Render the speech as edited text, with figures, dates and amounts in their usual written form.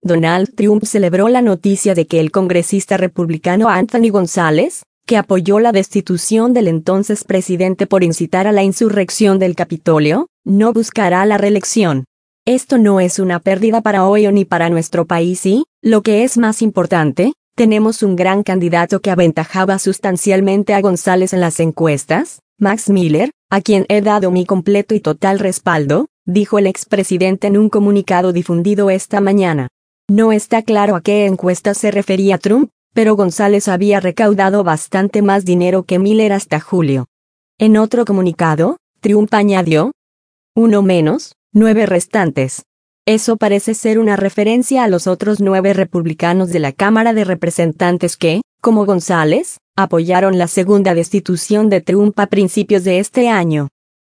Donald Trump celebró la noticia de que el congresista republicano Anthony González, que apoyó la destitución del entonces presidente por incitar a la insurrección del Capitolio, no buscará la reelección. Esto no es una pérdida para Ohio ni para nuestro país y, lo que es más importante, tenemos un gran candidato que aventajaba sustancialmente a González en las encuestas, Max Miller, a quien he dado mi completo y total respaldo, dijo el expresidente en un comunicado difundido esta mañana. No está claro a qué encuesta se refería Trump, pero González había recaudado bastante más dinero que Miller hasta julio. En otro comunicado, Trump añadió: uno menos, 9 restantes. Eso parece ser una referencia a los otros 9 republicanos de la Cámara de Representantes que, como González, apoyaron la segunda destitución de Trump a principios de este año.